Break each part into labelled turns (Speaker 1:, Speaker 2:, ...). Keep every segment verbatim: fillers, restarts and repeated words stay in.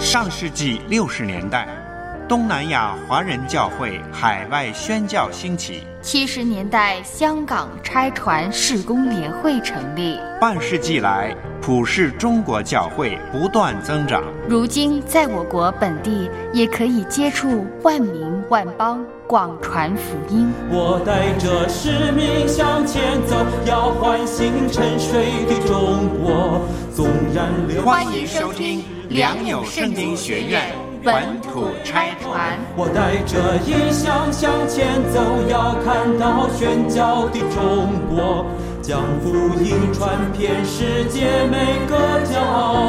Speaker 1: 上世纪六十年代，东南亚华人教会海外宣教兴起。
Speaker 2: 七十年代，香港差传事工联会成立。
Speaker 1: 半世纪来，普世中国教会不断增长。
Speaker 2: 如今，在我国本地也可以接触万民万邦，广传福音。
Speaker 3: 我带着使命向前走，要唤醒沉睡的中国。纵然流
Speaker 1: 欢迎收听良友圣经学院本土差传。
Speaker 3: 我带着异象向前走，要看到宣教的中国，将福音传遍世界每个角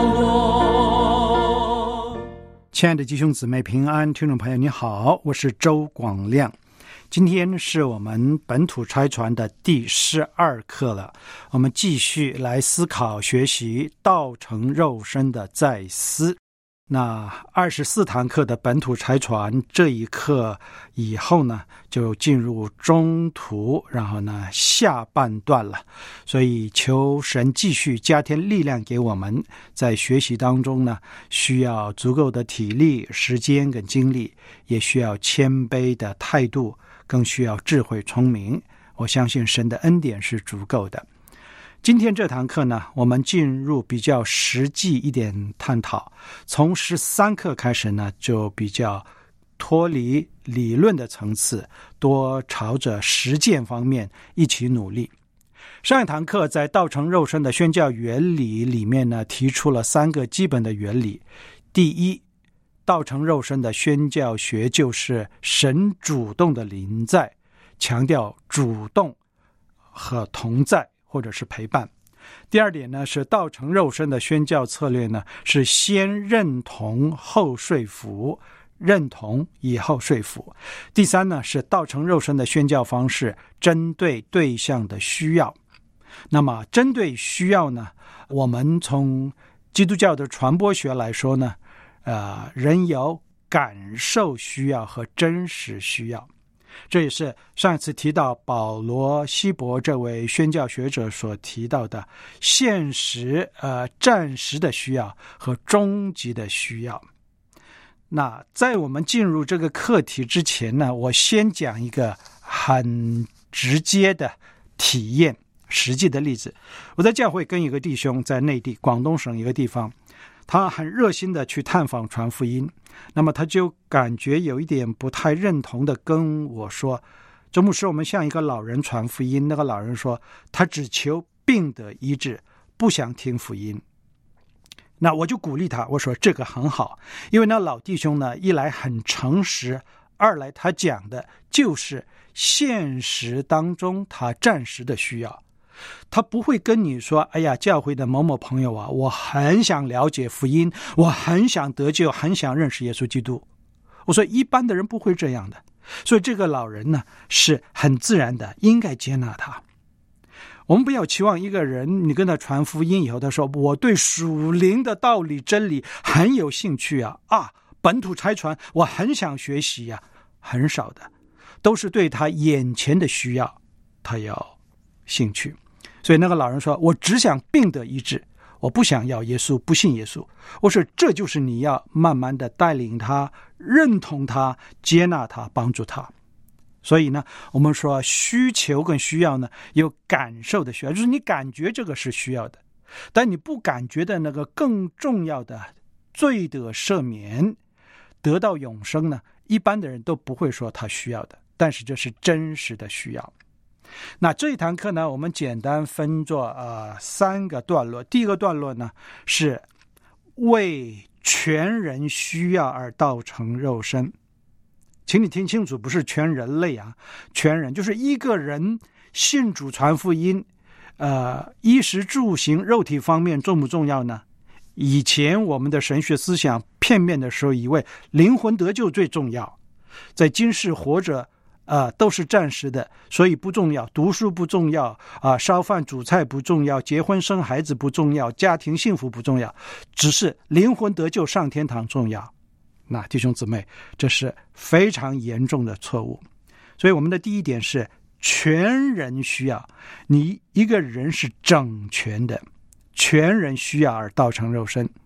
Speaker 3: 落。
Speaker 4: 亲爱的弟兄姊妹平安，听众朋友你好，我是周广亮。今天是我们本土差传的第十二课了，我们继续来思考学习道成肉身的再思。那二十四堂课的本土差传这一课以后呢，就进入中途，然后呢下半段了。所以求神继续加添力量给我们，在学习当中呢，需要足够的体力、时间跟精力，也需要谦卑的态度，更需要智慧聪明。我相信神的恩典是足够的。今天这堂课呢，我们进入比较实际一点探讨。从十三课开始呢，就比较脱离理论的层次，多朝着实践方面一起努力。上一堂课在道成肉身的宣教原理里面呢，提出了三个基本的原理。第一，道成肉身的宣教学就是神主动的临在，强调主动和同在或者是陪伴。第二点呢，是道成肉身的宣教策略呢，是先认同后说服，认同以后说服。第三呢，是道成肉身的宣教方式针对对象的需要。那么针对需要呢，我们从基督教的传播学来说呢，呃，人有感受需要和真实需要。这也是上一次提到保罗希伯这位宣教学者所提到的现实呃暂时的需要和终极的需要。那在我们进入这个课题之前呢，我先讲一个很直接的体验实际的例子。我在教会跟一个弟兄在内地广东省一个地方，他很热心的去探访传福音，那么他就感觉有一点不太认同的跟我说，周牧师，我们向一个老人传福音，那个老人说他只求病得医治，不想听福音。那我就鼓励他，我说这个很好，因为那老弟兄呢，一来很诚实，二来他讲的就是现实当中他暂时的需要。他不会跟你说，哎呀，教会的某某朋友啊，我很想了解福音，我很想得救，很想认识耶稣基督。我说一般的人不会这样的，所以这个老人呢，是很自然的应该接纳他。我们不要期望一个人你跟他传福音以后，他说我对属灵的道理真理很有兴趣啊啊，本土差传我很想学习啊，很少的，都是对他眼前的需要他有兴趣。所以那个老人说，我只想病得医治，我不想要耶稣，不信耶稣。我说这就是你要慢慢的带领他，认同他，接纳他，帮助他。所以呢，我们说需求跟需要呢，有感受的需要，就是你感觉这个是需要的，但你不感觉的那个更重要的罪得赦免，得到永生呢，一般的人都不会说他需要的，但是这是真实的需要。那这一堂课呢，我们简单分作呃三个段落。第一个段落呢，是为全人需要而道成肉身。请你听清楚，不是全人类啊，全人就是一个人信主传福音，呃，衣食住行肉体方面重不重要呢？以前我们的神学思想片面的时候，以为灵魂得救最重要，在今世活着啊、呃，都是暂时的，所以不重要。读书不重要啊、呃，烧饭煮菜不重要，结婚生孩子不重要，家庭幸福不重要，只是灵魂得救上天堂重要。那弟兄姊妹，这是非常严重的错误。所以我们的第一点是全人需要，你一个人是整全的，全人需要而道成肉身。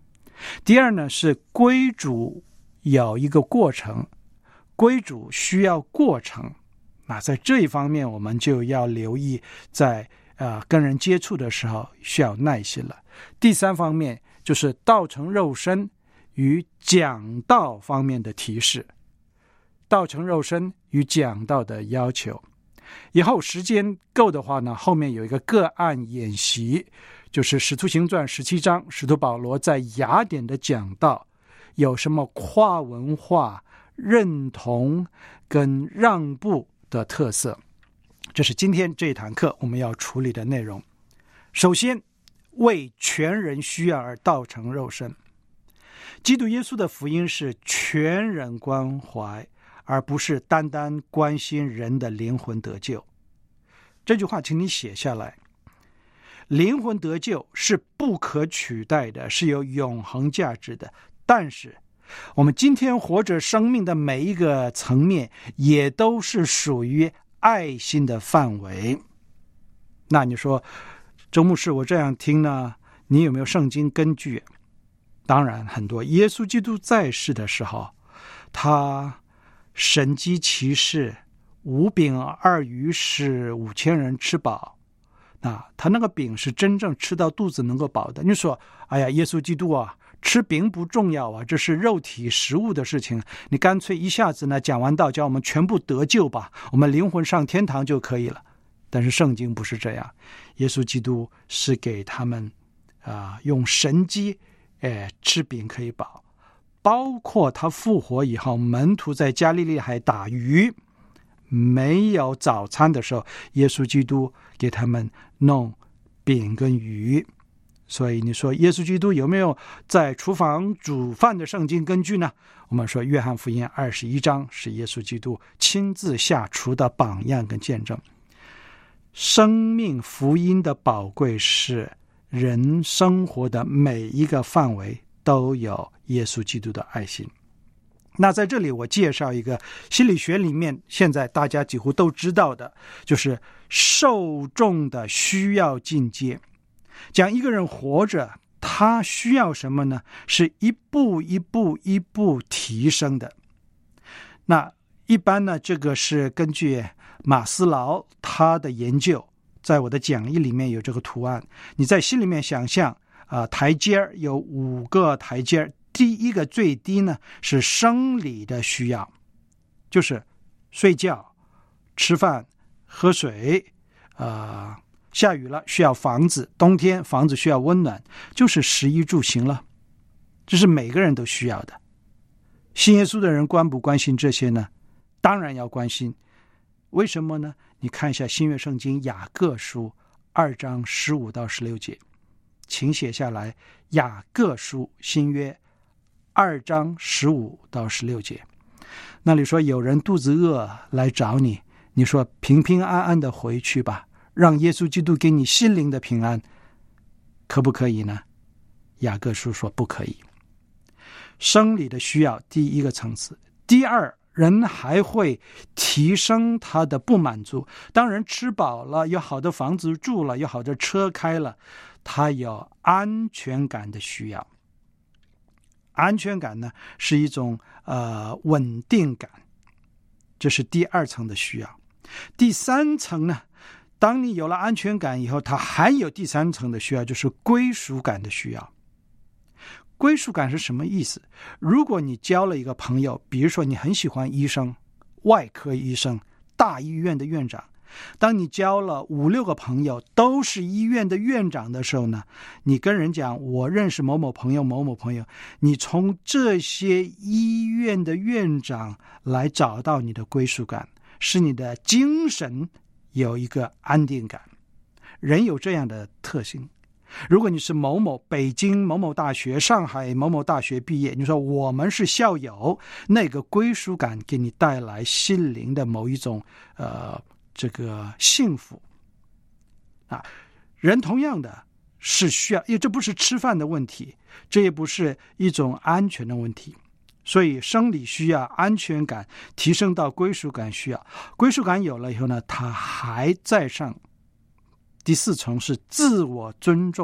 Speaker 4: 第二呢，是归主有一个过程，归主需要过程。那在这一方面我们就要留意，在呃跟人接触的时候需要耐心了。第三方面就是道成肉身与讲道方面的提示，道成肉身与讲道的要求。以后时间够的话呢，后面有一个个案演习，就是使徒行传十七章，使徒保罗在雅典的讲道有什么跨文化认同跟让步的特色。这是今天这一堂课我们要处理的内容。首先，为全人需要而道成肉身。基督耶稣的福音是全人关怀，而不是单单关心人的灵魂得救。这句话请你写下来。灵魂得救是不可取代的，是有永恒价值的，但是我们今天活着生命的每一个层面也都是属于爱心的范围。那你说，周牧师，我这样听呢，你有没有圣经根据？当然很多。耶稣基督在世的时候，他神迹奇事，五饼二鱼使五千人吃饱。那他那个饼是真正吃到肚子能够饱的。你说，哎呀，耶稣基督啊，吃饼不重要啊，这是肉体食物的事情，你干脆一下子呢讲完道，叫我们全部得救吧，我们灵魂上天堂就可以了。但是圣经不是这样，耶稣基督是给他们啊、呃、用神迹，哎，吃饼可以饱。包括他复活以后，门徒在加利利海打鱼，没有早餐的时候，耶稣基督给他们弄饼跟鱼。所以你说耶稣基督有没有在厨房煮饭的圣经根据呢？我们说约翰福音二十一章是耶稣基督亲自下厨的榜样跟见证。生命福音的宝贵是人生活的每一个范围都有耶稣基督的爱心。那在这里我介绍一个心理学里面现在大家几乎都知道的，就是受众的需要进阶。讲一个人活着他需要什么呢？是一步一步一步提升的。那一般呢，这个是根据马斯劳他的研究，在我的讲义里面有这个图案，你在心里面想象呃，台阶有五个台阶，第一个最低呢是生理的需要，就是睡觉、吃饭、喝水，呃，下雨了需要房子，冬天房子需要温暖，就是食衣住行了，这是每个人都需要的。信耶稣的人关不关心这些呢？当然要关心。为什么呢？你看一下新约圣经雅各书二章十五到十六节，请写下来。雅各书新约二章十五到十六节，那里说有人肚子饿来找你，你说平平安安的回去吧，让耶稣基督给你心灵的平安，可不可以呢？雅各书说不可以。生理的需要第一个层次。第二，人还会提升他的不满足。当人吃饱了，有好的房子住了，有好的车开了，他有安全感的需要。安全感呢，是一种呃稳定感，这是第二层的需要。第三层呢，当你有了安全感以后，他还有第三层的需要，就是归属感的需要。归属感是什么意思？如果你交了一个朋友，比如说你很喜欢医生，外科医生，大医院的院长，当你交了五六个朋友都是医院的院长的时候呢，你跟人讲我认识某某朋友某某朋友，你从这些医院的院长来找到你的归属感，使你的精神有一个安定感。人有这样的特性。如果你是某某北京某某大学、上海某某大学毕业，你说我们是校友，那个归属感给你带来心灵的某一种呃这个幸福啊。人同样的是需要，因为这不是吃饭的问题，这也不是一种安全的问题，所以生理需要、安全感提升到归属感需要，归属感有了以后呢，它还在上。第四层是自我尊重，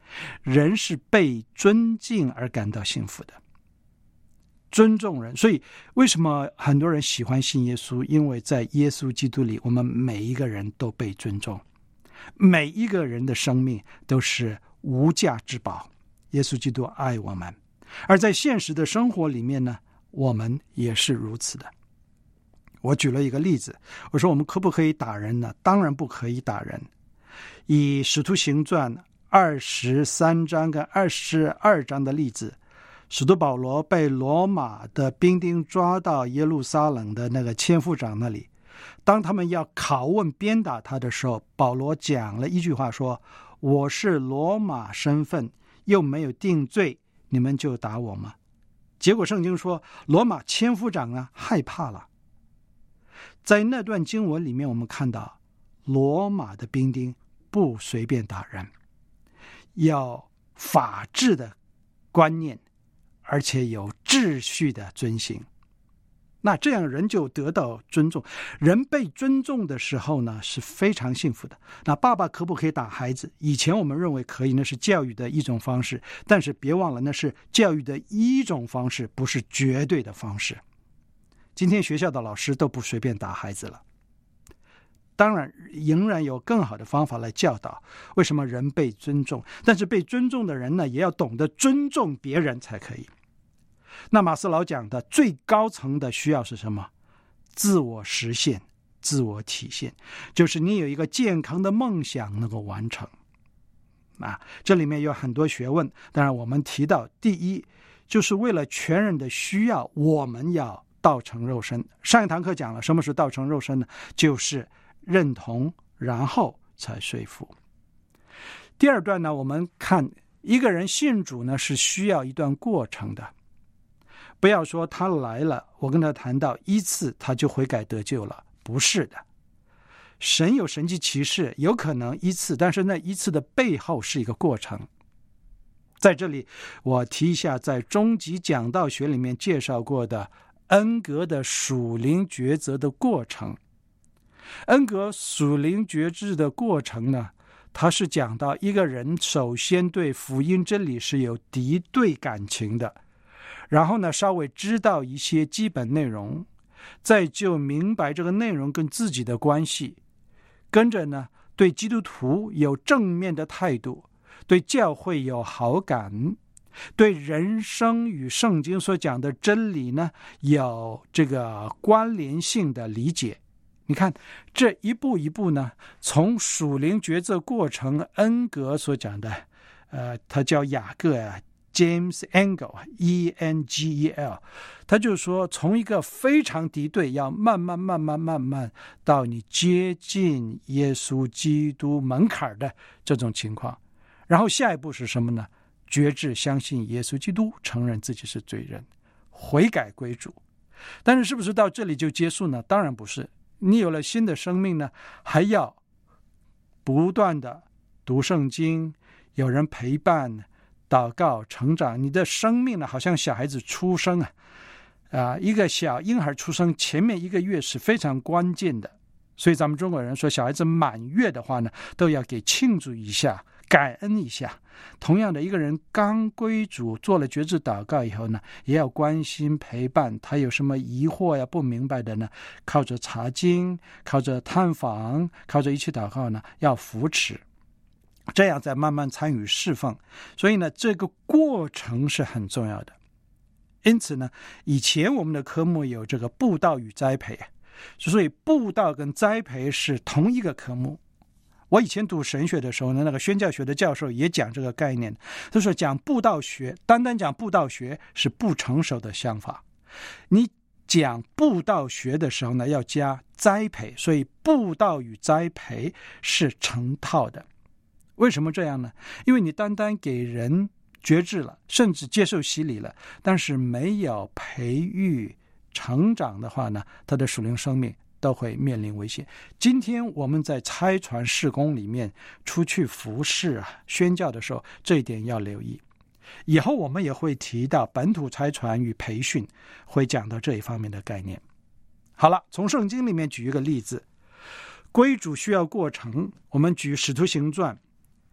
Speaker 4: 人是被尊敬而感到幸福的，尊重人。所以为什么很多人喜欢信耶稣？因为在耶稣基督里，我们每一个人都被尊重，每一个人的生命都是无价之宝。耶稣基督爱我们，而在现实的生活里面呢，我们也是如此的。我举了一个例子，我说我们可不可以打人呢？当然不可以打人。以使徒行传二十三章跟二十二章的例子，使徒保罗被罗马的兵丁抓到耶路撒冷的那个千夫长那里，当他们要拷问鞭打他的时候，保罗讲了一句话说，我是罗马身份，又没有定罪，你们就打我吗？结果圣经说罗马千夫长呢害怕了。在那段经文里面，我们看到罗马的兵丁不随便打人，要法治的观念，而且有秩序的遵行。那这样人就得到尊重，人被尊重的时候呢，是非常幸福的。那爸爸可不可以打孩子？以前我们认为可以，那是教育的一种方式，但是别忘了，那是教育的一种方式，不是绝对的方式。今天学校的老师都不随便打孩子了，当然仍然有更好的方法来教导为什么人被尊重，但是被尊重的人呢，也要懂得尊重别人才可以。那马斯劳讲的最高层的需要是什么？自我实现，自我体现，就是你有一个健康的梦想能够完成啊，这里面有很多学问。当然我们提到第一，就是为了全人的需要，我们要道成肉身。上一堂课讲了什么是道成肉身呢？就是认同然后才说服。第二段呢，我们看一个人信主呢，是需要一段过程的。不要说他来了，我跟他谈到一次他就悔改得救了，不是的。神有神迹奇事，有可能一次，但是那一次的背后是一个过程。在这里我提一下，在终极讲道学里面介绍过的恩格的属灵抉择的过程。恩格属灵觉知的过程呢，他是讲到一个人首先对福音真理是有敌对感情的，然后呢稍微知道一些基本内容，再就明白这个内容跟自己的关系，跟着呢对基督徒有正面的态度，对教会有好感，对人生与圣经所讲的真理呢有这个关联性的理解。你看这一步一步呢，从属灵抉择过程，恩格所讲的呃，他叫雅各啊 James Engel E N G E L， 他就说从一个非常敌对，要慢慢慢慢慢慢到你接近耶稣基督门槛的这种情况，然后下一步是什么呢？决志相信耶稣基督，承认自己是罪人，悔改归主。但是是不是到这里就结束呢？当然不是。你有了新的生命呢，还要不断的读圣经，有人陪伴，祷告，成长。你的生命呢，好像小孩子出生啊，啊，一个小婴孩出生前面一个月是非常关键的。所以咱们中国人说，小孩子满月的话呢，都要给庆祝一下，感恩一下。同样的，一个人刚归主，做了决志祷告以后呢，也要关心陪伴他，有什么疑惑呀不明白的呢，靠着查经，靠着探访，靠着一起祷告呢，要扶持，这样再慢慢参与侍奉。所以呢，这个过程是很重要的。因此呢，以前我们的科目有这个布道与栽培，所以布道跟栽培是同一个科目。我以前读神学的时候呢，那个宣教学的教授也讲这个概念，他说讲布道学，单单讲布道学是不成熟的想法。你讲布道学的时候呢，要加栽培，所以布道与栽培是成套的。为什么这样呢？因为你单单给人决志了，甚至接受洗礼了，但是没有培育成长的话呢，他的属灵生命都会面临危险。今天我们在差传事工里面出去服事啊、宣教的时候，这一点要留意。以后我们也会提到本土差传与培训，会讲到这一方面的概念。好了，从圣经里面举一个例子，归主需要过程。我们举使徒行传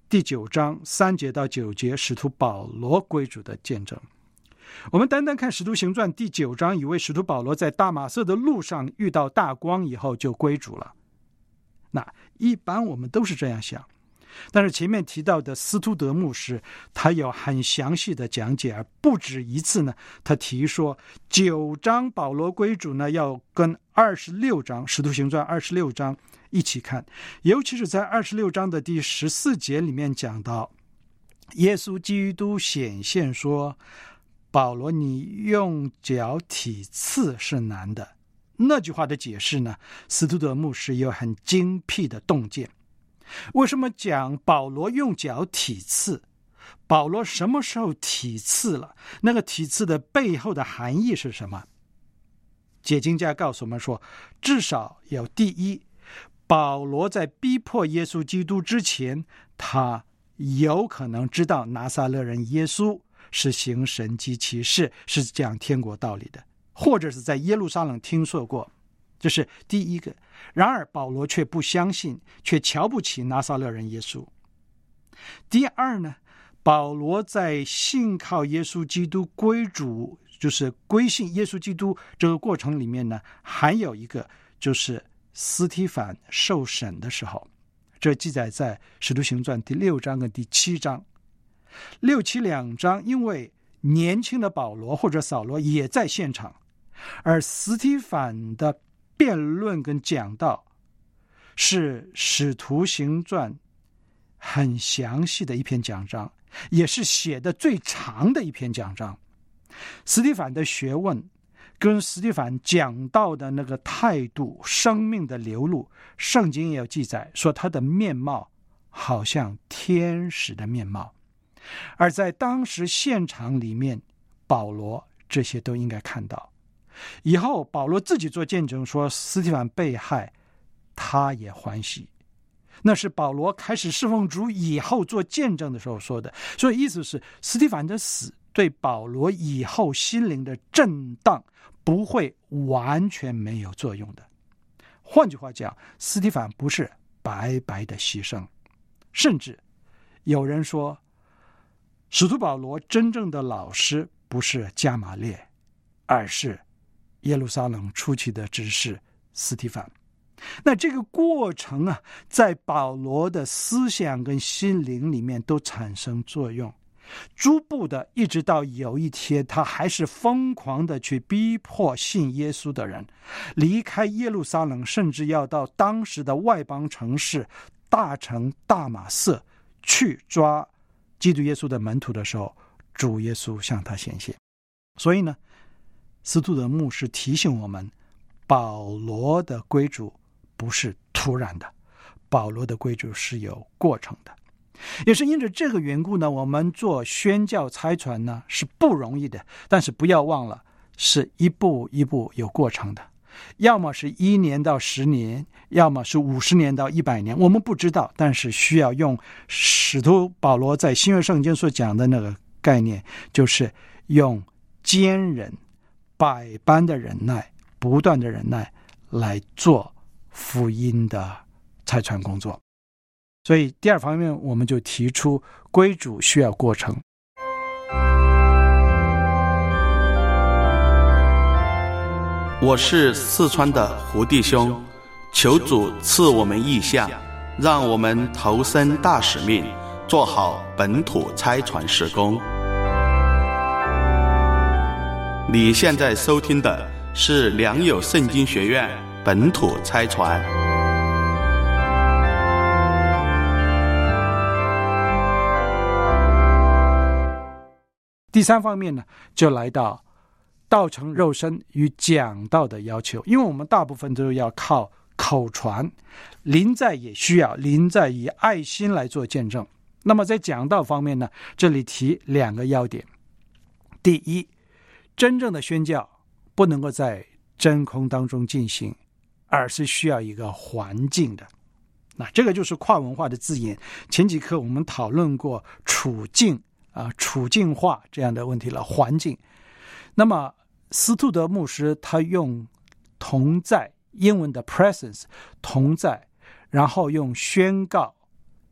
Speaker 4: 第九章三节到九节，使徒保罗归主的见证。我们单单看使徒行传第九章，以为使徒保罗在大马色的路上遇到大光以后就归主了。那一般我们都是这样想，但是前面提到的司徒德牧师，他有很详细的讲解，而不止一次呢。他提说九章保罗归主呢，要跟二十六章使徒行传二十六章一起看，尤其是在二十六章的第十四节里面讲到，耶稣基督显现说，保罗，你用脚体刺是难的。那句话的解释呢，司徒德牧师有很精辟的洞见。为什么讲保罗用脚体刺？保罗什么时候体刺了？那个体刺的背后的含义是什么？解经家告诉我们说，至少有第一，保罗在逼迫耶稣基督之前，他有可能知道拿撒勒人耶稣是行神迹奇事，是讲天国道理的，或者是在耶路撒冷听说过，这是第一个。然而保罗却不相信，却瞧不起拿撒勒人耶稣。第二呢，保罗在信靠耶稣基督归主，就是归信耶稣基督这个过程里面呢，还有一个就是司提反受审的时候，这记载在使徒行传第六章跟第七章。六七两章，因为年轻的保罗或者扫罗也在现场，而司提反的辩论跟讲道是使徒行传很详细的一篇讲章，也是写的最长的一篇讲章。司提反的学问跟司提反讲道的那个态度，生命的流露，圣经也有记载说他的面貌好像天使的面貌。而在当时现场里面，保罗这些都应该看到。以后保罗自己做见证说，司提反被害，他也欢喜。那是保罗开始侍奉主以后做见证的时候说的。所以意思是，司提反的死对保罗以后心灵的震荡不会完全没有作用的。换句话讲，司提反不是白白的牺牲。甚至有人说，使徒保罗真正的老师不是加马列，而是耶路撒冷初期的执事司提反。那这个过程啊，在保罗的思想跟心灵里面都产生作用，逐步的一直到有一天，他还是疯狂的去逼迫信耶稣的人离开耶路撒冷，甚至要到当时的外邦城市大城大马色去抓基督耶稣的门徒的时候，主耶稣向他显现。所以呢，司徒德牧师提醒我们，保罗的归主不是突然的，保罗的归主是有过程的。也是因着这个缘故呢，我们做宣教差传呢是不容易的，但是不要忘了，是一步一步有过程的。要么是一年到十年，要么是五十年到一百年，我们不知道，但是需要用使徒保罗在新约圣经所讲的那个概念，就是用坚忍、百般的忍耐、不断的忍耐来做福音的差传工作。所以第二方面，我们就提出归主需要过程。
Speaker 5: 我是四川的胡弟兄，求主赐我们意象，让我们投身大使命，做好本土差传事工。你现在收听的是良友圣经学院本土差传。
Speaker 4: 第三方面呢，就来到道成肉身与讲道的要求。因为我们大部分都要靠口传，临在也需要临在以爱心来做见证。那么在讲道方面呢，这里提两个要点。第一，真正的宣教不能够在真空当中进行，而是需要一个环境的。那这个就是跨文化的字眼，前几课我们讨论过处境啊，处境化这样的问题了，环境。那么斯图德牧师他用同在，英文的 presence 同在，然后用宣告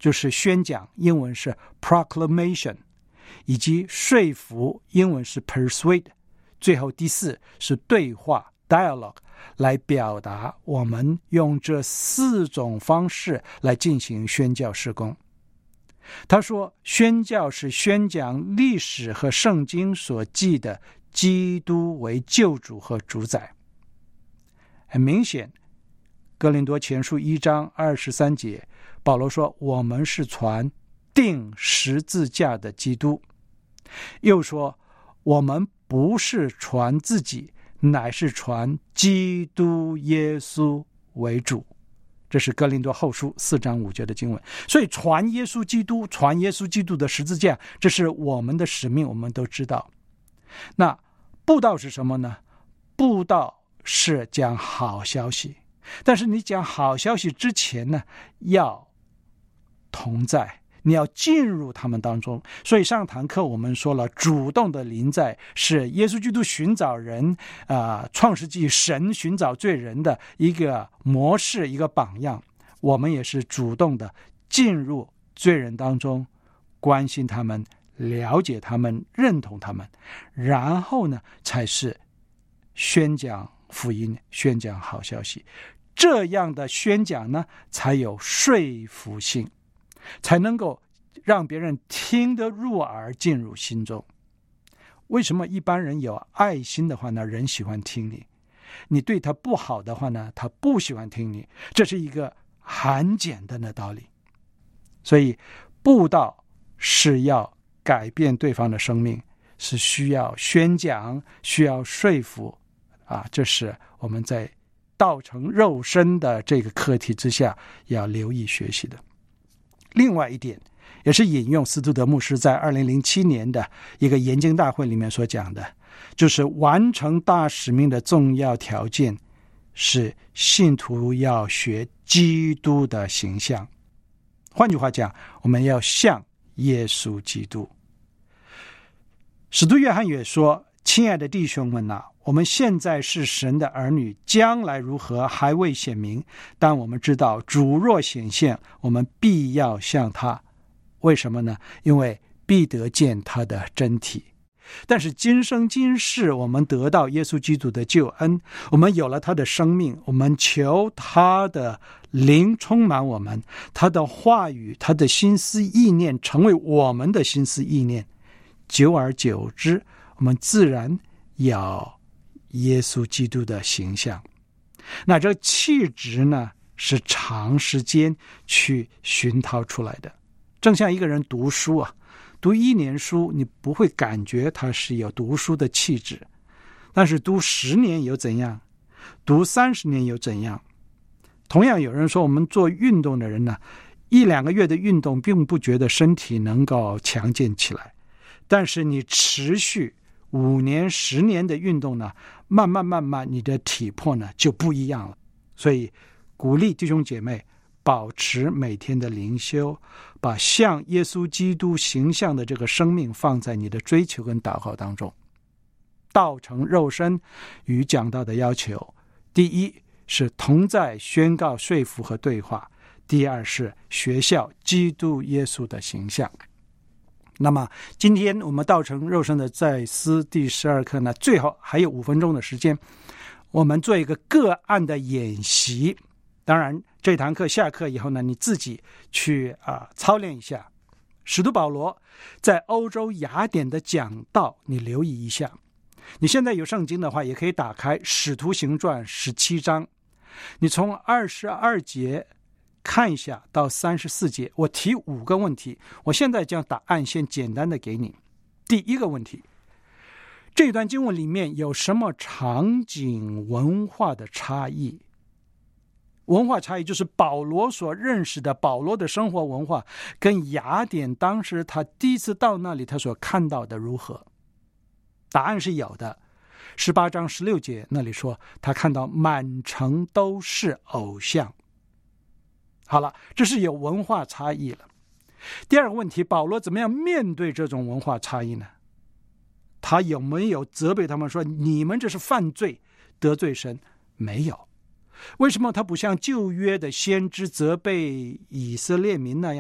Speaker 4: 就是宣讲，英文是 proclamation， 以及说服，英文是 persuade， 最后第四是对话 dialogue， 来表达我们用这四种方式来进行宣教事工。他说，宣教是宣讲历史和圣经所记的基督为救主和主宰。很明显，哥林多前书一章二十三节，保罗说我们是传钉十字架的基督，又说我们不是传自己，乃是传基督耶稣为主。这是哥林多后书四章五节的经文。所以传耶稣基督，传耶稣基督的十字架，这是我们的使命，我们都知道。那布道是什么呢？布道是讲好消息，但是你讲好消息之前呢，要同在，你要进入他们当中。所以上堂课我们说了，主动的临在是耶稣基督寻找人啊，创世纪神寻找罪人的一个模式，一个榜样。我们也是主动的进入罪人当中，关心他们，了解他们，认同他们，然后呢才是宣讲福音，宣讲好消息。这样的宣讲呢才有说服性，才能够让别人听得入耳，进入心中。为什么一般人有爱心的话呢，人喜欢听你；你对他不好的话呢，他不喜欢听你。这是一个很简单的道理。所以布道是要改变对方的生命，是需要宣讲，需要说服啊，这是我们在道成肉身的这个课题之下要留意学习的。另外一点，也是引用斯图德牧师在二零零七年的一个研经大会里面所讲的，就是完成大使命的重要条件是信徒要学基督的形象。换句话讲，我们要像耶稣基督。使徒约翰也说，亲爱的弟兄们啊，我们现在是神的儿女，将来如何还未显明，但我们知道主若显现，我们必要像他。为什么呢？因为必得见他的真体。但是今生今世，我们得到耶稣基督的救恩，我们有了他的生命，我们求他的灵充满我们，他的话语，他的心思意念成为我们的心思意念，久而久之，我们自然要耶稣基督的形象。那这气质呢，是长时间去熏陶出来的。正像一个人读书啊，读一年书，你不会感觉他是有读书的气质，但是读十年又怎样？读三十年又怎样？同样有人说，我们做运动的人呢，一两个月的运动并不觉得身体能够强健起来，但是你持续五年、十年的运动呢，慢慢慢慢，你的体魄呢就不一样了。所以鼓励弟兄姐妹保持每天的灵修，把像耶稣基督形象的这个生命放在你的追求跟祷告当中。道成肉身与讲道的要求，第一是同在宣告、说服和对话，第二是学校基督耶稣的形象。那么今天我们道成肉身的再思第十二课呢，最后还有五分钟的时间，我们做一个个案的演习。当然这堂课下课以后呢，你自己去啊、呃、操练一下。使徒保罗在欧洲雅典的讲道，你留意一下。你现在有圣经的话，也可以打开使徒行传十七章，你从二十二节看一下到三十四节，我提五个问题，我现在将答案先简单的给你。第一个问题，这段经文里面有什么场景文化的差异？文化差异就是保罗所认识的保罗的生活文化跟雅典当时他第一次到那里他所看到的如何？答案是有的。十八章十六节那里说，他看到满城都是偶像。好了，这是有文化差异了。第二个问题，保罗怎么样面对这种文化差异呢？他有没有责备他们说，你们这是犯罪，得罪神？没有。为什么他不像旧约的先知责备以色列民那样，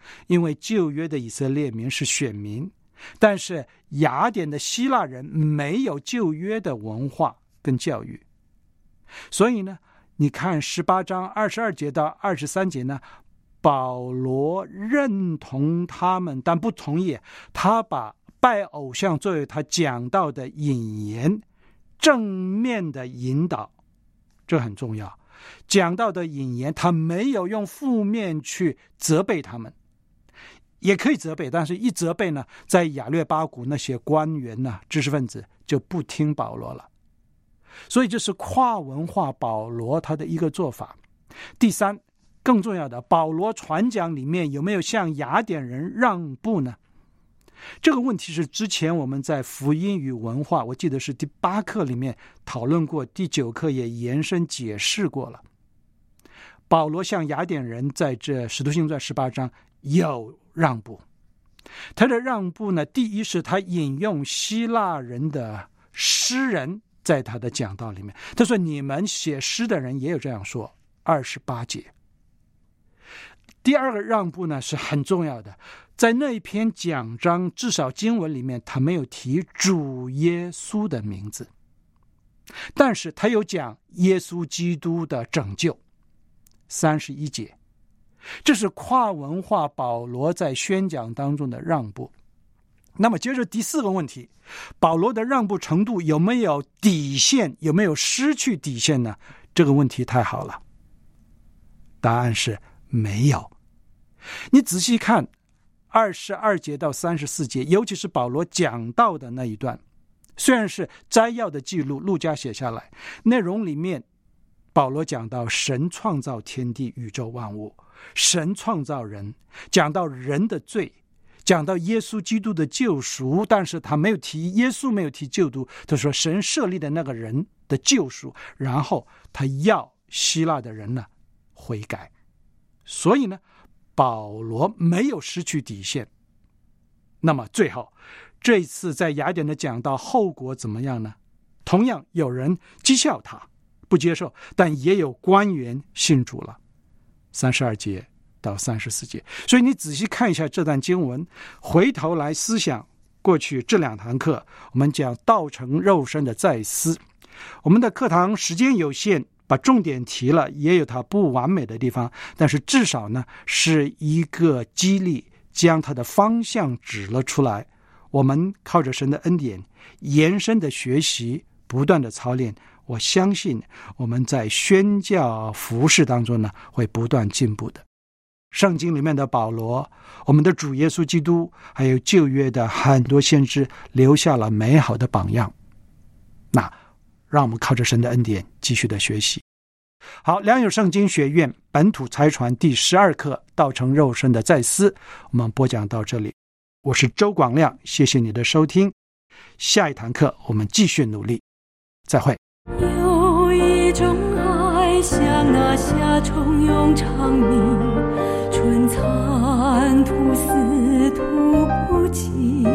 Speaker 4: 因为旧约的以色列民是选民，但是雅典的希腊人没有旧约的文化跟教育，所以呢，你看十八章二十二节到二十三节呢，保罗认同他们，但不同意，他把拜偶像作为他讲道的引言，正面的引导，这很重要。讲道的引言，他没有用负面去责备他们，也可以责备，但是一责备呢，在亚略巴谷那些官员呢、知识分子就不听保罗了。所以这是跨文化保罗他的一个做法。第三，更重要的，保罗传讲里面有没有向雅典人让步呢？这个问题是之前我们在福音与文化，我记得是第八课里面讨论过，第九课也延伸解释过了。保罗向雅典人在这使徒行传十八章有让步，他的让步呢，第一是他引用希腊人的诗人在他的讲道里面，他说你们写诗的人也有这样说，二十八节。第二个让步呢是很重要的，在那一篇讲章至少经文里面他没有提主耶稣的名字，但是他有讲耶稣基督的拯救，三十一节。这是跨文化保罗在宣讲当中的让步。那么接着第四个问题，保罗的让步程度有没有底线，有没有失去底线呢？这个问题太好了，答案是没有。你仔细看二十二节到三十四节，尤其是保罗讲道的那一段，虽然是摘要的记录，路加写下来，内容里面保罗讲到神创造天地宇宙万物，神创造人，讲到人的罪，讲到耶稣基督的救赎，但是他没有提耶稣，没有提救赎，他说神设立的那个人的救赎，然后他要希腊的人呢悔改。所以呢，保罗没有失去底线。那么最后这一次在雅典的讲道后果怎么样呢？同样有人讥笑他，不接受，但也有官员信主了，三十二节到三十四节。所以你仔细看一下这段经文，回头来思想过去这两堂课我们讲道成肉身的再思。我们的课堂时间有限，把重点提了，也有它不完美的地方，但是至少呢是一个激励，将它的方向指了出来。我们靠着神的恩典延伸的学习，不断的操练，我相信我们在宣教服事当中呢会不断进步的。圣经里面的保罗，我们的主耶稣基督，还有旧约的很多先知留下了美好的榜样。那让我们靠着神的恩典继续的学习。好，良友圣经学院本土财传第十二课道成肉身的再思，我们播讲到这里。我是周广亮，谢谢你的收听。下一堂课我们继续努力，再会。
Speaker 6: 有一种爱像那夏虫涌长鸣，春蚕吐丝吐不尽。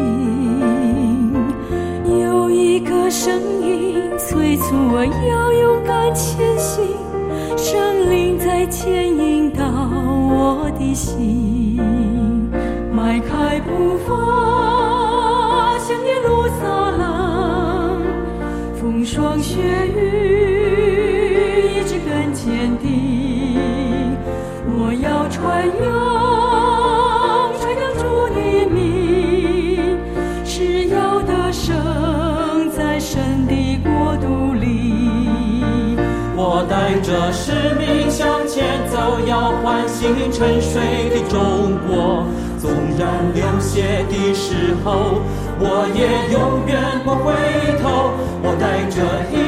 Speaker 6: 有一个声音催促我要勇敢前行，圣灵在牵引导我的心，迈开步伐向耶路撒冷，风霜雪雨一直更坚定，我要传扬传扬主的名，是要得胜在神的国度里。
Speaker 3: 我带着使命向前走，要唤醒沉睡的中国。纵然流血的时候，我也永远不回头。我带着